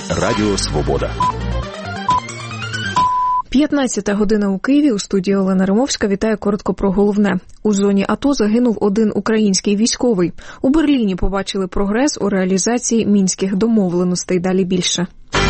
Радіо Свобода. 15 година у Києві. У студії Олена Римовська. Вітаю коротко про головне. У зоні АТО загинув один український військовий. У Берліні побачили прогрес у реалізації мінських домовленостей. Далі більше.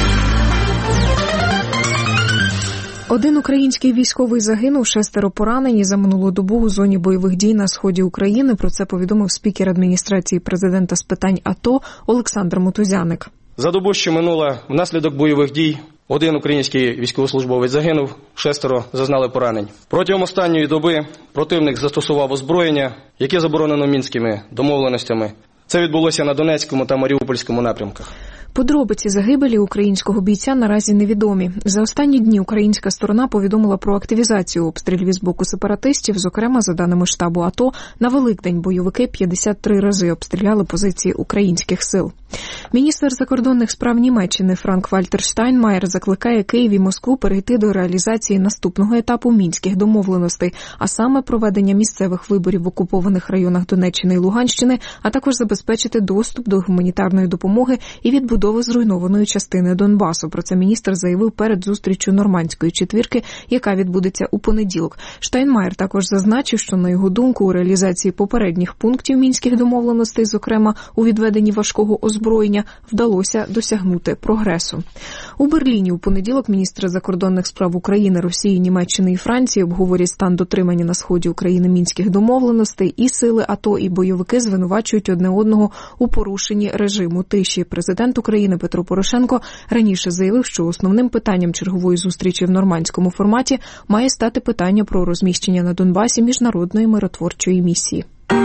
Один український військовий загинув, 6 поранені за минулу добу у зоні бойових дій на сході України. Про це повідомив спікер адміністрації президента з питань АТО Олександр Мотузяник. За добу, що минула, внаслідок бойових дій один український військовослужбовець загинув, 6 зазнали поранень. Протягом останньої доби противник застосував озброєння, яке заборонено мінськими домовленостями. Це відбулося на Донецькому та Маріупольському напрямках. Подробиці загибелі українського бійця наразі невідомі. За останні дні українська сторона повідомила про активізацію обстрілів з боку сепаратистів. Зокрема, за даними штабу АТО, на Великдень бойовики 53 рази обстріляли позиції українських сил. Міністр закордонних справ Німеччини Франк-Вальтер Штайнмаєр закликає Київ і Москву перейти до реалізації наступного етапу мінських домовленостей, а саме проведення місцевих виборів в окупованих районах Донеччини і Луганщини, а також забезпечити доступ до гуманітарної допомоги і відбудови зруйнованої частини Донбасу. Про це міністр заявив перед зустріччю Нормандської четвірки, яка відбудеться у понеділок. Штайнмаєр також зазначив, що, на його думку, у реалізації попередніх пунктів мінських домовленостей, зокрема у відведенні важкого озброєння, вдалося досягнути прогресу. У Берліні у понеділок міністри закордонних справ України, Росії, Німеччини і Франції обговорять стан дотримання на сході України мінських домовленостей. І сили АТО, і бойовики звинувачують одне одного у порушенні режиму тиші. Президент України Петро Порошенко раніше заявив, що основним питанням чергової зустрічі в нормандському форматі має стати питання про розміщення на Донбасі міжнародної миротворчої місії.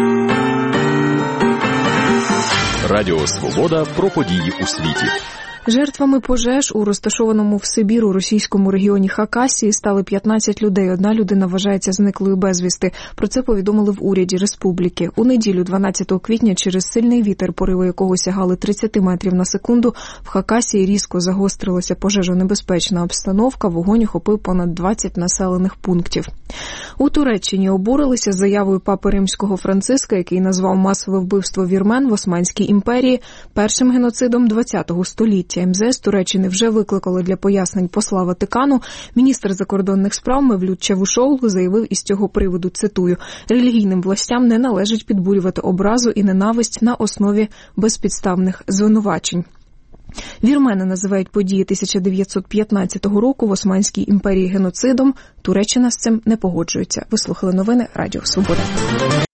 Радіо Свобода про події у світі. Жертвами пожеж у розташованому в Сибіру російському регіоні Хакасії стали 15 людей. Одна людина вважається зниклою безвісти. Про це повідомили в уряді республіки. У неділю, 12 квітня, через сильний вітер, пориви якого сягали 30 метрів на секунду, в Хакасії різко загострилася пожежонебезпечна обстановка. Вогонь охопив понад 20 населених пунктів. У Туреччині обурилися заявою папи Римського Франциска, який назвав масове вбивство вірмен в Османській імперії першим геноцидом ХХ століття. МЗС Туреччини вже викликали для пояснень посла Ватикану. Міністр закордонних справ Мевлют Чавушоглу заявив із цього приводу, цитую, «Релігійним властям не належить підбурювати образу і ненависть на основі безпідставних звинувачень». Вірмени називають події 1915 року в Османській імперії геноцидом. Туреччина з цим не погоджується. Ви слухали новини Радіо Свобода.